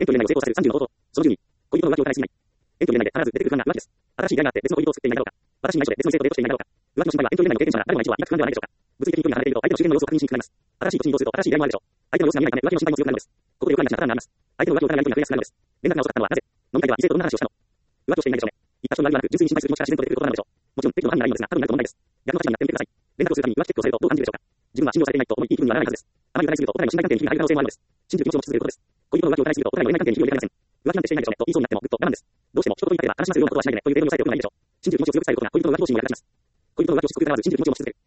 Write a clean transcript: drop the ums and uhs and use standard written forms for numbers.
縁という内を成功させる30の方法。その10に、恋人の浮気を疑いすぎない。縁という内で必ず出てくる不安な浮気です。新しい依頼があって別の恋人を作っていないだろうか。私に内緒で別の異性とデートしていないだろうか。浮気の心配は縁という内の経験者なら誰もが一度は抱く不安ではないでしょうか。物理的に距離が離れていると相手の周辺の様子を確認しにくくなります。新しい土地に移動すると新しい依頼もあるでしょう。相手の様子が見えないため浮気の心配も強くなるのです。ここでよくありがちなパターンがあります。相手の浮気を疑いにくくなりやすくなるのです。連絡が遅かったのはなぜ？飲み会では異性とどんな話をしたの？浮気をしていないでしょうね。言った人の悪意はなく、純粋に心配する気持ちから自然と出てくることなのでしょう。もちろん、適度な範囲ならいいのですが、多分なると問題です。逆の立場になってみてください。連絡をするために浮気チェックをされるとどう感じるでしょうか。自分は信用されていないと思い、いい気分にはならないはずです。あまり疑いすぎると、お互いの信頼関係に危害がある可能性もあるのです。信じる気持ちを持ち続けることです。恋人の浮気を疑いすぎると、お互いの恋愛関係に火を入れられません。浮気なんてしていないでしょうねと言いそうになってもぐっと我慢です。どうしても人と言いたければ話しますようなことはしないでねという程度に抑えておくのがいいでしょう。信じる気持ちを強くされることが恋人の浮気を信じるようになりがちです。恋人の浮気をしつこく疑わず信じる気持ちを持ち続ける。